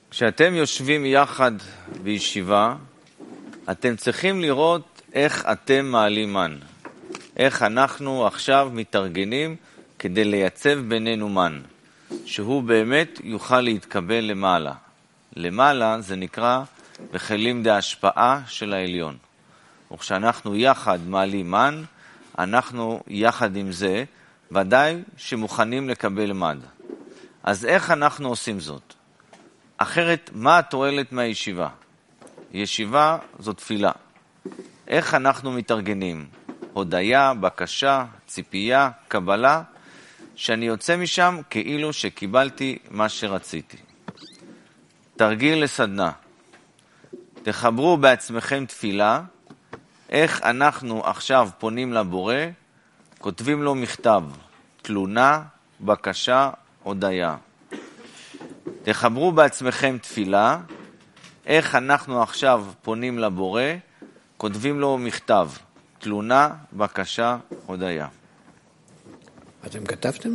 כשאתם יושבים יחד בישיבה, אתם צריכים לראות איך אתם מעלים מן. איך אנחנו עכשיו מתארגנים כדי לייצב בינינו מן, שהוא באמת יוכל להתקבל למעלה. למעלה זה נקרא בכלים דהשפעה של העליון. וכשאנחנו יחד מעלים מן, אנחנו יחד עם זה ודאי שמוכנים לקבל מד. אז איך אנחנו עושים זאת? אחרת, מה התועלת מהישיבה? ישיבה זו תפילה. איך אנחנו מתארגנים? הודיה, בקשה, ציפייה, קבלה, שאני יוצא משם כאילו שקיבלתי מה שרציתי. תרגיל לסדנה. תחברו בעצמכם תפילה, איך אנחנו עכשיו פונים לבורא, כותבים לו מכתב, תלונה, בקשה, הודיה. תחברו בעצמכם תפילה, איך אנחנו עכשיו פונים לבורא, כותבים לו מכתב, תלונה, בקשה, הודיה. אתם כתבתם?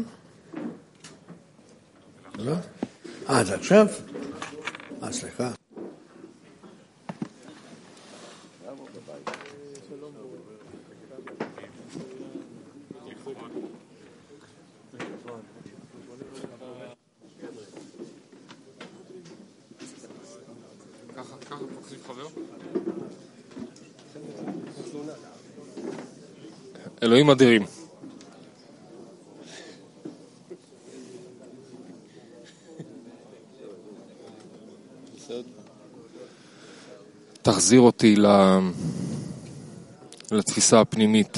לא? זה עכשיו? סליחה. אלוהים אדירים. תחזיר אותי לתפיסה הפנימית.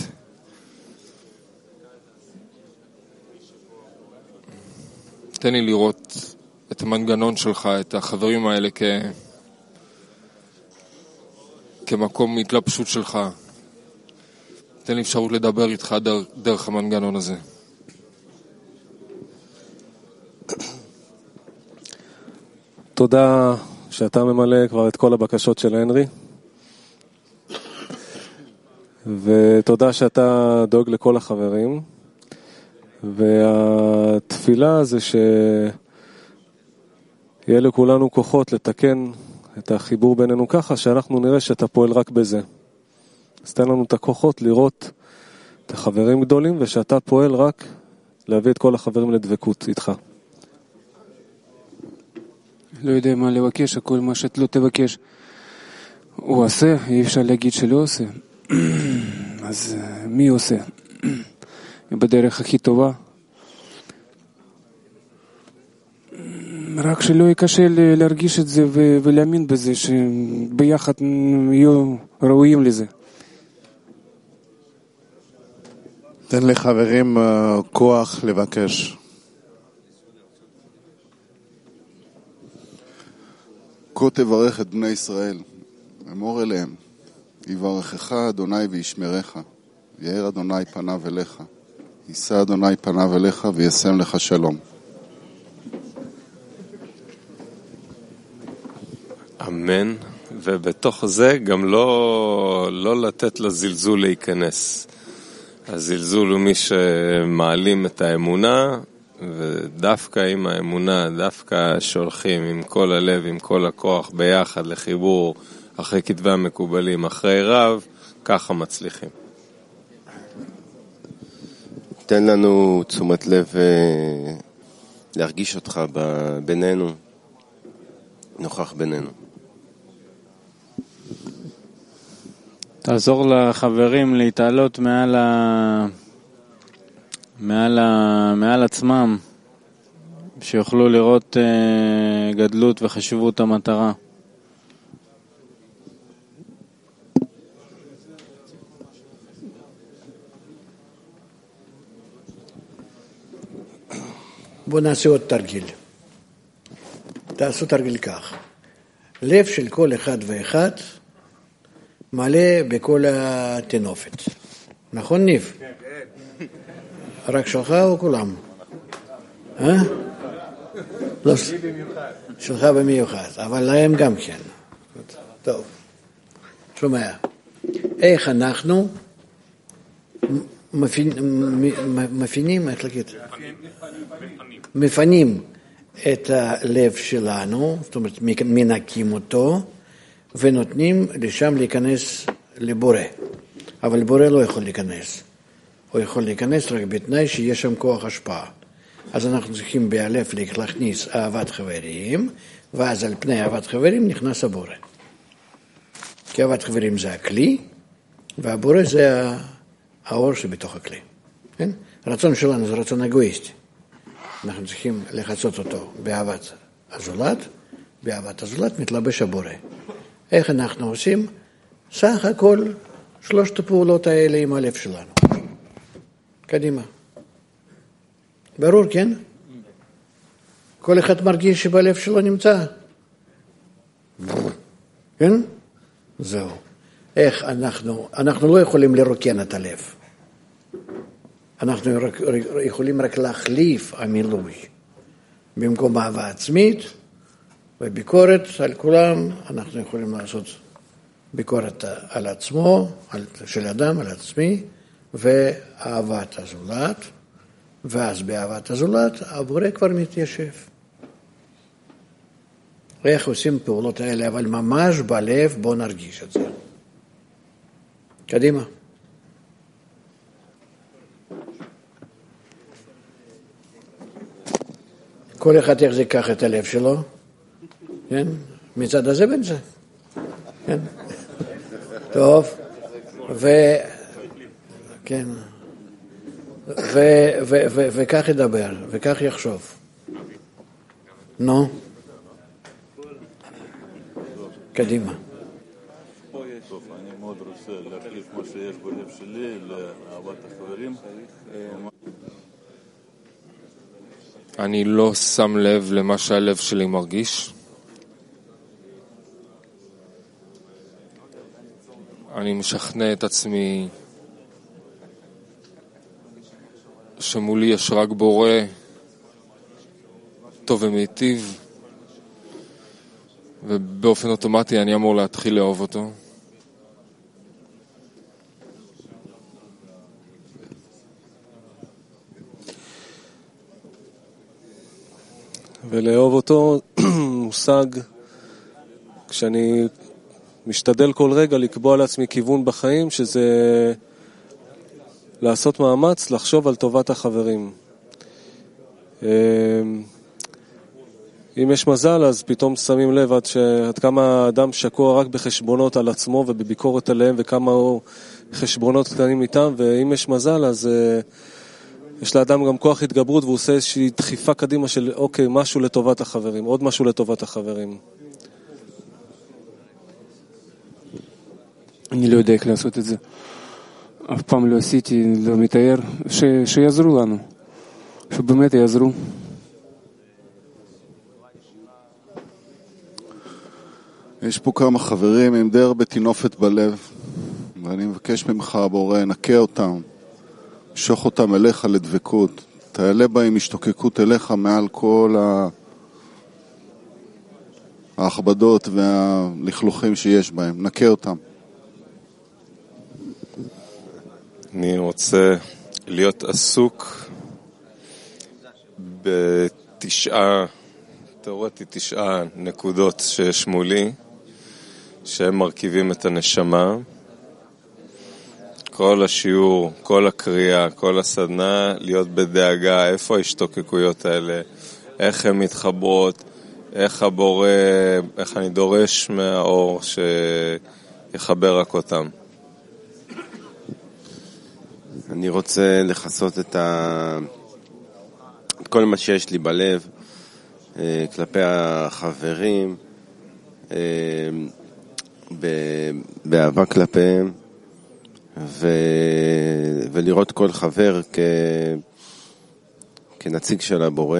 תן לי לראות את המנגנון שלך, את החברים האלה כמקום התלבשות שלך. תן לי אפשרות לדבר איתך דרך המנגנון הזה. תודה שאתה ממלא כבר את כל הבקשות של הנרי. ותודה שאתה דואג לכל החברים. והתפילה זה שיהיה לכולנו כוחות לתקן את החיבור בינינו ככה שאנחנו נראה שאתה פועל רק בזה. אז תן לנו את הכוחות לראות את החברים גדולים ושאתה פועל רק להביא את כל החברים לדבקות איתך. לא יודע מה לבקש, הכל מה שאת לא תבקש הוא עושה, אי אפשר להגיד שלא עושה. אז מי עושה? בדרך הכי טובה. רק שלא יקשה להרגיש את זה ולהאמין בזה שביחד יהיו ראויים לזה. תן לחברים כוח לבקש. כה תברך את בני ישראל, אמור אליהם, יברכך אדוני וישמרך, יאר אדוני פניו אליך, יישא אדוני פניו אליך וישם לך שלום. אמן. ובתוך זה גם לא לתת לזלזול להיכנס. הזלזול הוא מי שמעלים את האמונה, ודווקא עם האמונה, דווקא שולחים עם כל הלב, עם כל הכוח ביחד לחיבור אחרי כתבי המקובלים, אחרי רב, ככה מצליחים. תן לנו תשומת לב להרגיש אותך בינינו, נוכח בינינו. תעזור לחברים להתעלות מעל עצמם, שיוכלו לראות גדלות וחשיבות המטרה. בואו נעשה עוד תרגיל. תעשו תרגיל כך. לב של כל אחד ואחד מלא בכל התנופת. נכון ניב? כן, כן. רק שלך או כולם? לא, שלך במיוחד, אבל להם גם כן. טוב. שומע. איך אנחנו מפנים, איך להגיד? מפנים את הלב שלנו, זאת אומרת מנקים אותו, ונותנים לשם להיכנס לבורא. אבל בורא לא יכול להיכנס. הוא יכול להיכנס רק בתנאי שיש שם כוח השפעה. אז אנחנו צריכים באלף להכניס אהבת חברים, ואז על פני אהבת חברים נכנס הבורא. כי אהבת חברים זה הכלי, והבורא זה האור שבתוך הכלי. כן? הרצון שלנו זה רצון אגואיסטי. אנחנו צריכים לחצות אותו באהבת הזולת, באהבת הזולת מתלבש הבורא. איך אנחנו עושים? סך הכל 3 הפעולות האלה עם הלב שלנו. קדימה. ברור, כן? כל אחד מרגיש שבלב שלו נמצא. כן? זהו. איך אנחנו לא יכולים לרוקן את הלב. אנחנו יכולים רק להחליף המילוי. במקום אהבה עצמית וביקורת על כולם, אנחנו יכולים לעשות ביקורת על עצמו, של אדם, על עצמי, ואהבת הזולת, ואז באהבת הזולת הבורא כבר מתיישב. איך עושים פעולות האלה, אבל ממש בלב בוא נרגיש את זה. קדימה. כל אחד יחזיק כך את הלב שלו, כן? מצד הזה בין זה. כן? טוב. כן. וכך ידבר, וכך יחשוב. נו. קדימה. אני מאוד רוצה להחליף מה שיש בלב שלי לאהבת החברים. אני לא שם לב למה שהלב שלי מרגיש. אני משכנע את עצמי שמולי יש רק בורא טוב ומיטיב, ובאופן אוטומטי אני אמור להתחיל לאהוב אותו. ולאהוב אותו מושג כשאני משתדל כל רגע לקבוע לעצמי כיוון בחיים, שזה לעשות מאמץ לחשוב על טובת החברים. אם יש מזל, אז פתאום שמים לב עד כמה האדם שקוע רק בחשבונות על עצמו ובביקורת עליהם, וכמה חשבונות קטנים איתם, ואם יש מזל, אז יש לאדם גם כוח התגברות, והוא עושה איזושהי דחיפה קדימה של אוקיי, משהו לטובת החברים, עוד משהו לטובת החברים. אני לא יודע איך לעשות את זה. אף פעם לא עשיתי, לא מתאר, שיעזרו לנו. שבאמת יעזרו. יש פה כמה חברים עם די הרבה תינופת בלב, ואני מבקש ממך, בורא, נקה אותם, שוך אותם אליך לדבקות, תעלה בהם השתוקקות אליך מעל כל ההכבדות והלכלוכים שיש בהם, נקה אותם. אני רוצה להיות עסוק תיאורטית 9 נקודות שיש מולי, שהם מרכיבים את הנשמה. כל השיעור, כל הקריאה, כל הסדנה, להיות בדאגה, איפה ההשתוקקויות האלה, איך הן מתחברות, איך הבורא, איך אני דורש מהאור שיחבר רק אותם. אני רוצה לחסות את כל מה שיש לי בלב כלפי החברים, באהבה כלפיהם, ולראות כל חבר כנציג של הבורא,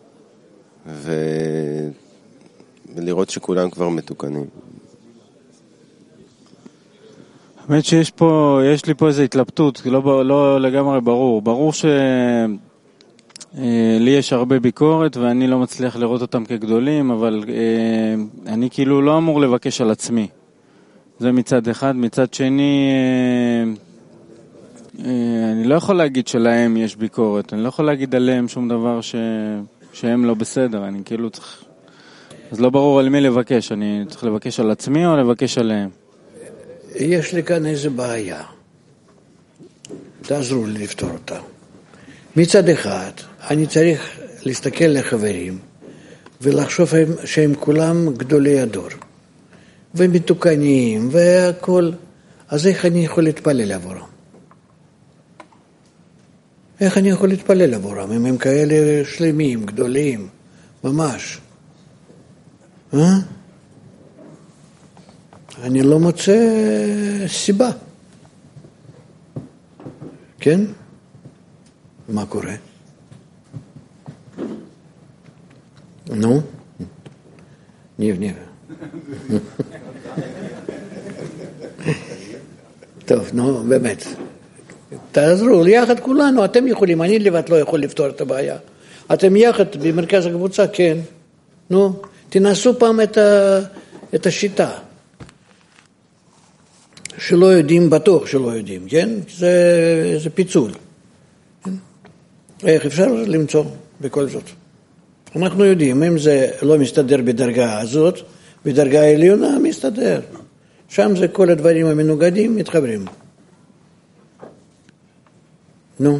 ולראות שכולם כבר מתוקנים. האמת שיש לי פה איזו התלבטות, לא לגמרי ברור. ברור שלי יש הרבה ביקורת ואני לא מצליח לראות אותם כגדולים, אבל אני כאילו לא אמור לבקש על עצמי. זה מצד אחד. מצד שני, אני לא יכול להגיד שלהם יש ביקורת. אני לא יכול להגיד עליהם שום דבר שהם לא בסדר, אני כאילו צריך... אז לא ברור על מי לבקש, אני צריך לבקש על עצמי או לבקש עליהם? יש לי כאן איזו בעיה. תעזרו לי לפתור אותה. מצד אחד, אני צריך להסתכל לחברים ולחשוב שהם כולם גדולי הדור ומתוקנים והכל. אז איך אני יכול להתפלל עבורם? איך אני יכול להתפלל עבורם אם הם כאלה שלמים, גדולים, ממש? אני לא מוצא סיבה. כן? מה קורה? נו? ניב. טוב, נו, באמת. תעזרו, יחד כולנו, אתם יכולים, אני לבד לא יכול לפתור את הבעיה. אתם יחד במרכז הקבוצה, כן. נו, תנסו פעם את השיטה. שלא יודעים, בטוח שלא יודעים, כן? זה פיצול. איך אפשר למצוא בכל זאת? אנחנו יודעים, אם זה לא מסתדר בדרגה הזאת, בדרגה העליונה מסתדר. שם זה כל הדברים המנוגדים מתחברים. נו.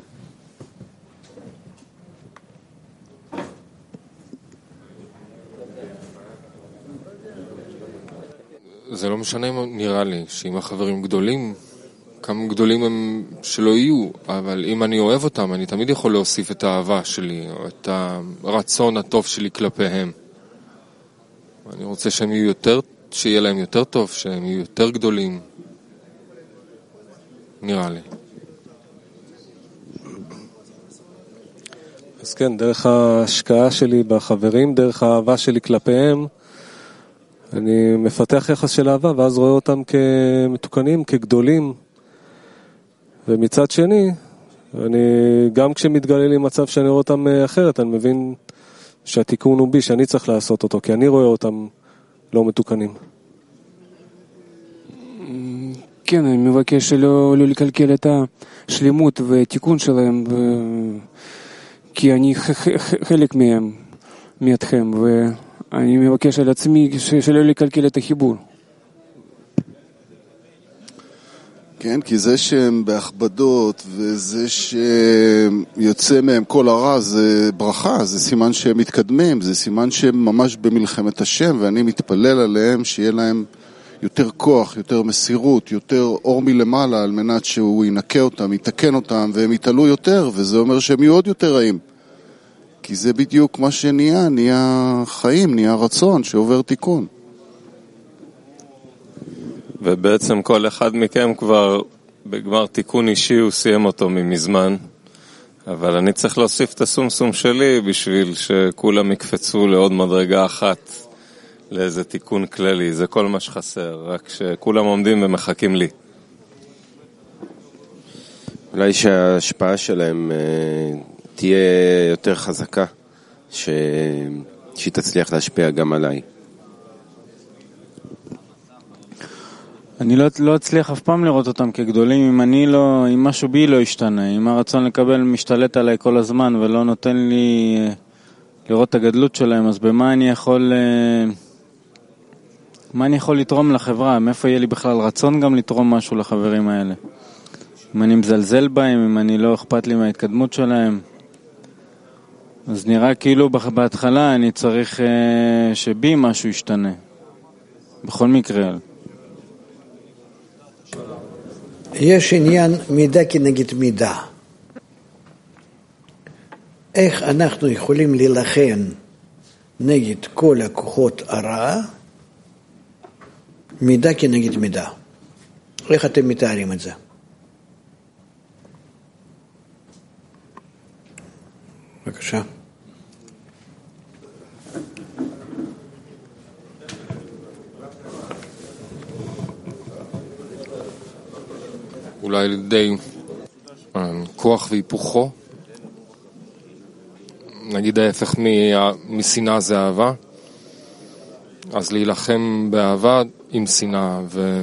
זה לא משנה, נראה לי, שאם החברים גדולים, כמה גדולים הם שלא יהיו, אבל אם אני אוהב אותם, אני תמיד יכול להוסיף את האהבה שלי, או את הרצון הטוב שלי כלפיהם. אני רוצה שהם יהיו יותר, שיהיה להם יותר טוב, שהם יהיו יותר גדולים. נראה לי. אז כן, דרך ההשקעה שלי בחברים, דרך האהבה שלי כלפיהם, אני מפתח יחס של אהבה, ואז רואה אותם כמתוקנים, כגדולים. ומצד שני, גם כשמתגלה לי מצב שאני רואה אותם אחרת, אני מבין שהתיקון הוא בי, שאני צריך לעשות אותו, כי אני רואה אותם לא מתוקנים. כן, אני מבקש לא לקלקל את השלימות והתיקון שלהם, כי אני חלק מהם, מאתכם, ואני מבקש על עצמי שלא לקלקל את החיבור. כן, כי זה שהם בהכבדות וזה שיוצא מהם כל הרע זה ברכה, זה סימן שהם מתקדמים, זה סימן שהם ממש במלחמת השם, ואני מתפלל עליהם שיהיה להם יותר כוח, יותר מסירות, יותר אור מלמעלה, על מנת שהוא ינקה אותם, יתקן אותם, והם יתעלו יותר, וזה אומר שהם יהיו עוד יותר רעים. כי זה בדיוק מה נהיה חיים, נהיה רצון שעובר תיקון. ובעצם כל אחד מכם כבר בגמר תיקון אישי הוא סיים אותו ממזמן, אבל אני צריך להוסיף את הסומסום שלי בשביל שכולם יקפצו לעוד מדרגה אחת לאיזה תיקון כללי. זה כל מה שחסר, רק שכולם עומדים ומחכים לי. אולי שההשפעה שלהם תהיה יותר חזקה, שהיא תצליח להשפיע גם עליי. אני לא אצליח אף פעם לראות אותם כגדולים אם משהו בי לא ישתנה, אם הרצון לקבל משתלט עליי כל הזמן ולא נותן לי לראות את הגדלות שלהם, אז במה אני יכול לתרום לחברה? מאיפה יהיה לי בכלל רצון גם לתרום משהו לחברים האלה? אם אני מזלזל בהם, אם אני לא אכפת לי מההתקדמות שלהם, אז נראה כאילו בהתחלה אני צריך שבי משהו ישתנה בכל מקרה. יש עניין מידה כנגד מידה. איך אנחנו יכולים להילחם נגד כל הכוחות הרע? מידה כנגד מידה. איך אתם מתארים את זה? בבקשה. אולי לידי כוח והיפוכו. נגיד ההפך משנאה זה אהבה. אז להילחם באהבה עם שנאה,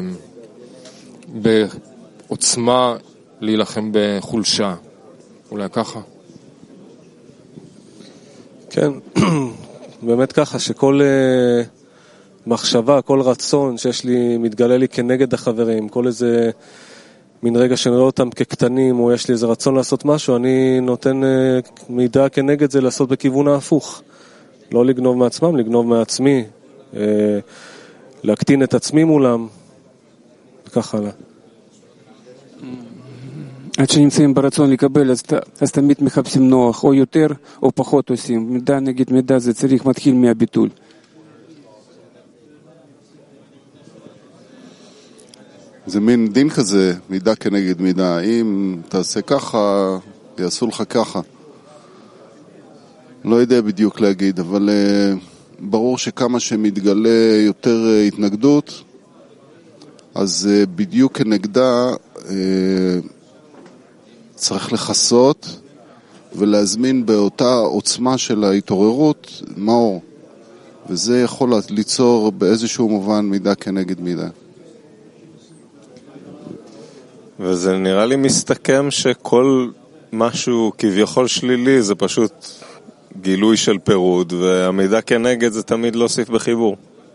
ובעוצמה להילחם בחולשה. אולי ככה. כן, באמת ככה שכל מחשבה, כל רצון שיש לי, מתגלה לי כנגד החברים, כל איזה מין רגע שאני רואה אותם כקטנים, או יש לי איזה רצון לעשות משהו, אני נותן מידע כנגד זה לעשות בכיוון ההפוך. לא לגנוב מעצמם, לגנוב מעצמי, להקטין את עצמי מולם, וכך הלאה. עד שנמצאים ברצון לקבל, אז תמיד מחפשים נוח, או יותר או פחות עושים. מידה נגד מידה זה צריך מתחיל מהביטול. זה מין דין כזה, מידה כנגד מידה. אם תעשה ככה, יעשו לך ככה. לא יודע בדיוק להגיד, אבל ברור שכמה שמתגלה יותר התנגדות, אז בדיוק כנגדה צריך לחסות ולהזמין באותה עוצמה של ההתעוררות מאור. וזה יכול ליצור באיזשהו מובן מידה כנגד מידה. וזה נראה לי מסתכם שכל משהו כביכול שלילי זה פשוט גילוי של פירוד, והמידה כנגד זה תמיד להוסיף בחיבור.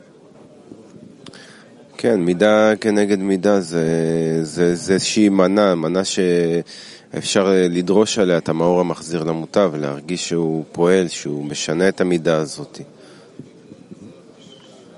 כן, מידה כנגד מידה זה איזושהי מנה שאפשר לדרוש עליה את המאור המחזיר למוטב, להרגיש שהוא פועל, שהוא משנה את המידה הזאת.